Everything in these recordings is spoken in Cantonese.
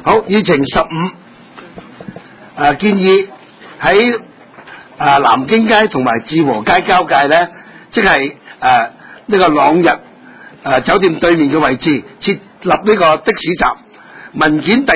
好，議程15，建議喺南京街同埋志和街交界咧，即係呢個朗日酒店對面嘅位置設立呢個的士站，文件第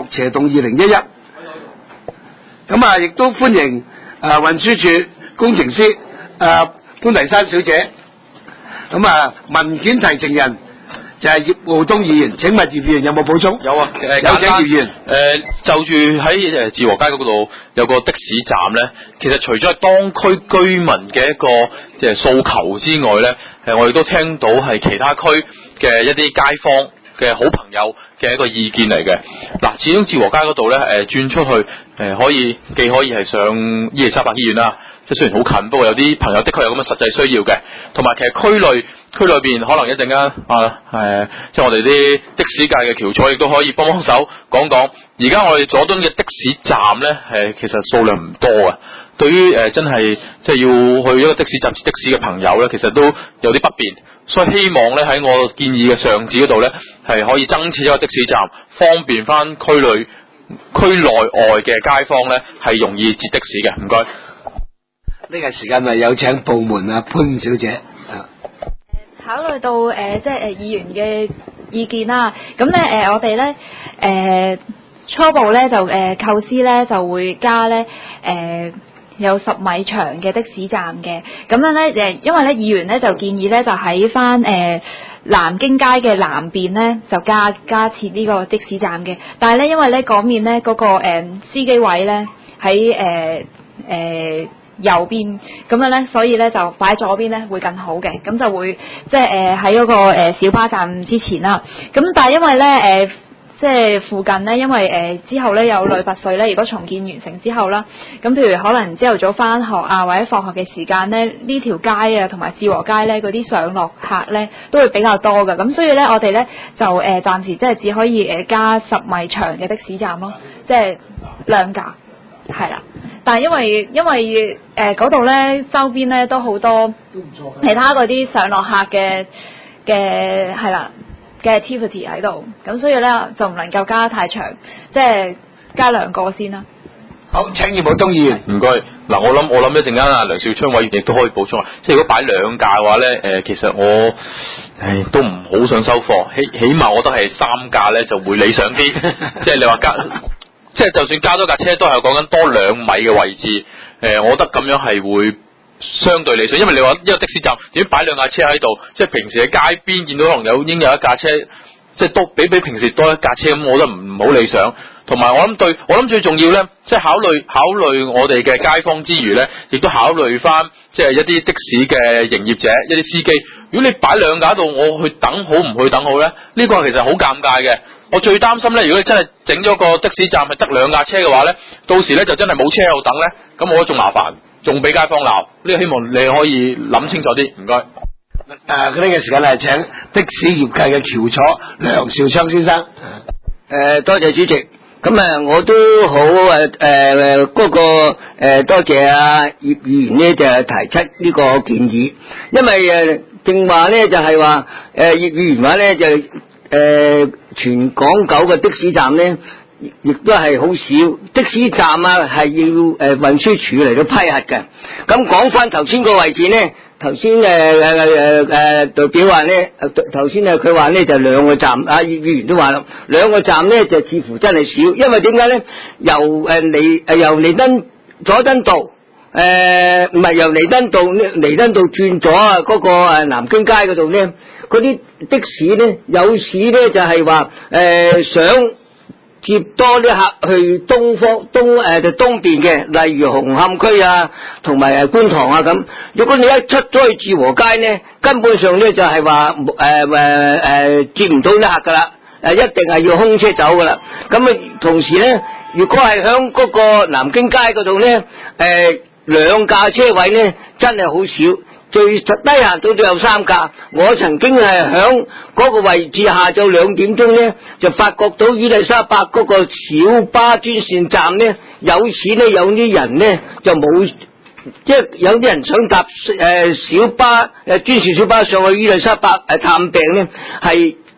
26/2011。咁亦都歡迎運輸署工程師潘麗珊小姐。咁文件提呈人就係葉傲東議員，請問葉議員有冇補充？ 有啊， 有請葉議員。 就住喺志和街嗰度有個的士站咧，其實除咗係當區居民嘅一個即係訴求之外咧，我亦都聽到係其他區嘅一啲街坊嘅好朋友嘅一個意見嚟嘅。嗱，始終志和街嗰度咧，轉出去既可以係上伊利沙伯醫院啦。即係雖然好近，不過有啲朋友的確有咁嘅實際需要嘅，同埋其實區裏邊可能一陣間即係我哋啲的士界嘅翹楚亦都可以幫手講講。而家我哋佐敦嘅的士站咧，其實數量唔多啊。對於真係即係要去一個的士站接的士嘅朋友咧，其實都有啲不便，所以希望咧喺我建議嘅上址嗰度咧，係可以增設一個的士站，方便翻區內外嘅街坊咧係容易接的士嘅。唔該。 呢個時間咪有請部門潘小姐。 考慮到即係議員嘅意見啦，咁咧我哋咧初步咧就構思咧就會加咧有10米長嘅的士站嘅，咁樣咧因為咧議員咧就建議咧就喺翻南京街嘅南邊咧就加設呢個的士站嘅，但係咧因為咧嗰面咧嗰個司機位咧喺右邊咁樣咧，所以咧就擺左邊咧會更好嘅，咁就會即係喺嗰個小巴站之前啦。咁但係因為咧即係附近咧，因為之後咧有女拔萃咧，如果重建完成之後啦，咁譬如可能朝頭早返學啊或者放學嘅時間咧，呢條街啊同埋志和街咧嗰啲上落客咧都會比較多嘅，咁所以咧我哋咧就暫時即係只可以加10米長嘅的士站咯，即係2架，係啦。但係因為嗰度咧周邊咧都好多其他嗰啲上落客嘅係啦嘅 activity 喺度，咁所以咧就唔能夠加得太長，即係加2個先啦。 好，請葉傲東議員。 唔該。嗱，我諗一陣間梁兆昌委員亦都可以補充啊。即係如果擺2架嘅話咧，其實我都唔好想收貨，起碼我覺得係3架咧就會理想啲。即係你話即係就算加多架車都係講緊多2米嘅位置，我覺得咁樣係會相對理想，因為你話一個的士站點擺2架車喺度，即係平時喺街邊見到可能應有1架車，即係都比平時多1架車咁，我覺得唔好理想。同埋我諗最重要咧，即係考慮我哋嘅街坊之餘咧，亦都考慮翻即係一啲的士嘅營業者、一啲司機。如果你擺2架喺度，我去等好唔去等好咧？呢個其實好尷尬嘅。我最擔心咧，如果你真係整咗個的士站係得2架車嘅話咧，到時咧就真係冇車喺度等咧，咁我覺得仲麻煩，仲俾街坊鬧。呢個希望你可以諗清楚啲，唔該。 呢個時間係請的士業界嘅翹楚梁兆昌先生。 多謝主席。咁我都好多謝葉議員呢就提出呢個建議，因為正話咧就係話葉議員話咧就全港9個的士站咧，亦都係好少的士站啊，係要運輸署嚟到批核嘅。咁講翻頭先個位置咧，頭先代表話咧，頭先佢話咧就2個站，葉議員都話啦，2個站咧就似乎真係少，因為點解咧？由彌敦佐敦道唔係由彌敦道轉咗嗰個南京街嗰度咧。嗰啲的士咧，有時咧就係話想接多啲客去東邊嘅，例如紅磡區啊，同埋觀塘啊咁。如果你一出咗去志和街咧，根本上咧就係話接唔到啲客噶啦，一定係要空車走噶啦。咁同時咧，如果係響嗰個南京街嗰度咧，2架車位咧真係好少。最低限度都有3架，我曾經係響嗰個位置下晝2點鐘咧，就發覺到伊利沙伯嗰個小巴專線站咧，有時咧有啲人咧就冇，即係有啲人想搭小巴專線小巴上去伊利沙伯探病咧，係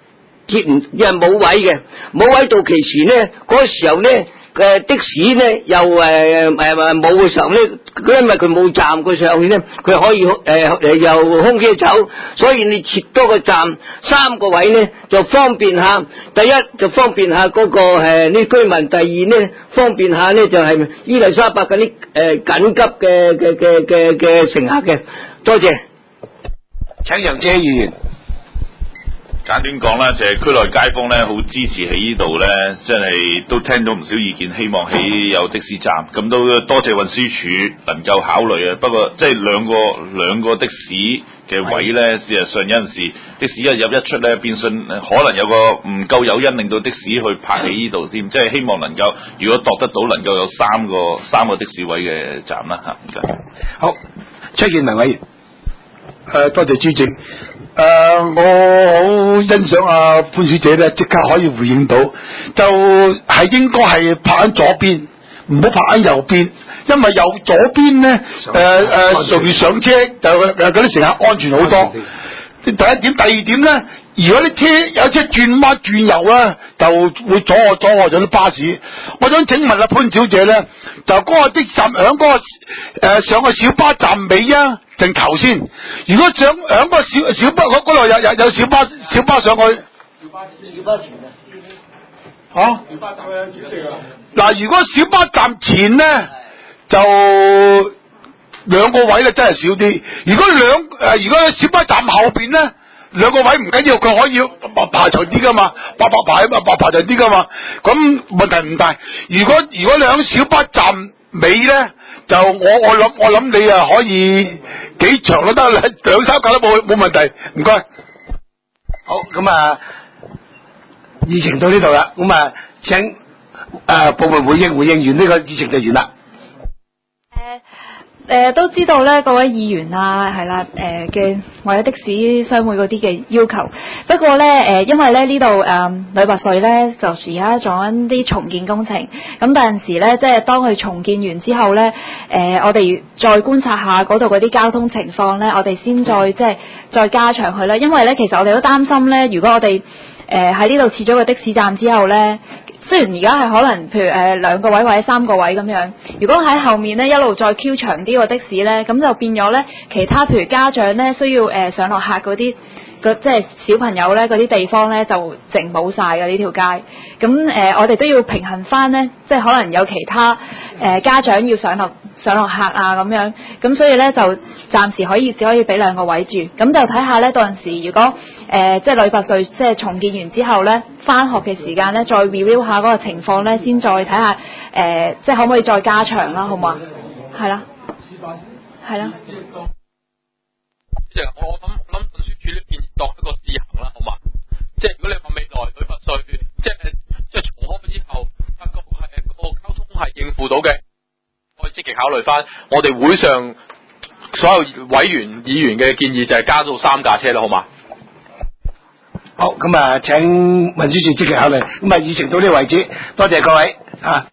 因為冇位嘅，冇位到期時咧，嗰時候咧的士咧又冇嘅時候咧，因為佢冇站佢上去咧，佢可以由空車走，所以你設多個站3個位咧就方便下。第一就方便下嗰個呢居民，第二咧方便下咧就係伊麗莎白嗰啲緊急嘅乘客嘅。多謝， 請楊姐議員。 簡短講啦，就係區內街坊咧好支持喺呢度咧，真係都聽到唔少意見，希望起有的士站，咁都多謝運輸署能夠考慮啊。不過即係兩個的士嘅位咧，事實上有陣時的士一入一出咧，變相可能有個唔夠誘因令到的士去泊喺呢度添，即係希望能夠如果度得到，能夠有三個的士位嘅站啦嚇。唔該。 好，崔建民委員。多謝主席。我好欣賞阿潘小姐咧，即刻可以回應到，就係應該係泊喺左邊，唔好泊喺右邊，因為右左邊咧，容易上車，就嗰啲乘客安全好多。第一點，第二點咧，如果啲有車轉彎轉右咧，就會阻礙咗啲巴士。我想請問阿潘小姐咧，就嗰個的站響嗰個上個小巴站尾啊，定頭先？如果想響個小巴嗰度有小巴上去，小巴前啊？小巴站咧，主席啊！嗱，如果小巴站前咧，就兩個位咧真係少啲。如果小巴站後邊咧，兩個位唔緊要，佢可以排長啲噶嘛，排長啲噶嘛，咁問題唔大。如果你響小巴站尾咧，就我諗你啊可以幾長都得，2-3格都冇問題。唔該。好，咁啊，議程到呢度啦，咁啊，請部門回應完呢個議程就完啦。 都知道咧，各位議員啊，係啦，嘅或者的士商會嗰啲嘅要求。不過咧，因為咧呢度女拔萃咧就而家做緊啲重建工程，咁有陣時咧，即係當佢重建完之後咧，我哋再觀察下嗰度嗰啲交通情況咧，我哋先再加長佢啦。因為咧，其實我哋都擔心咧，如果我哋喺呢度設咗個的士站之後咧。雖然而家係可能譬如2個位或者3個位咁樣，如果喺後面咧一路再 Q 長啲個的士咧，咁就變咗咧其他譬如家長咧需要上落客嗰啲即係小朋友咧嗰啲地方咧就淨冇晒嘅呢條街。咁我哋都要平衡翻咧，即係可能有其他家長要上落客啊咁樣，咁所以咧就暫時只可以俾2個位住，咁就睇下咧到陣時如果即係女拔萃即係重建完之後咧，翻學嘅時間咧再 review 下嗰個情況咧，先再睇下即係可唔可以再加長啦，好嘛？係啦，係啦。即係我諗運輸署呢邊當一個試行啦，好嘛？即係如果你話未來女拔萃即係重開之後，發覺個交通係應付到嘅，可以積極考慮翻。我哋會上所有委員議員嘅建議就係加到3架車啦，好嘛？好，咁啊，請運輸署積極考慮。咁啊，議程到呢個為止，多謝各位啊。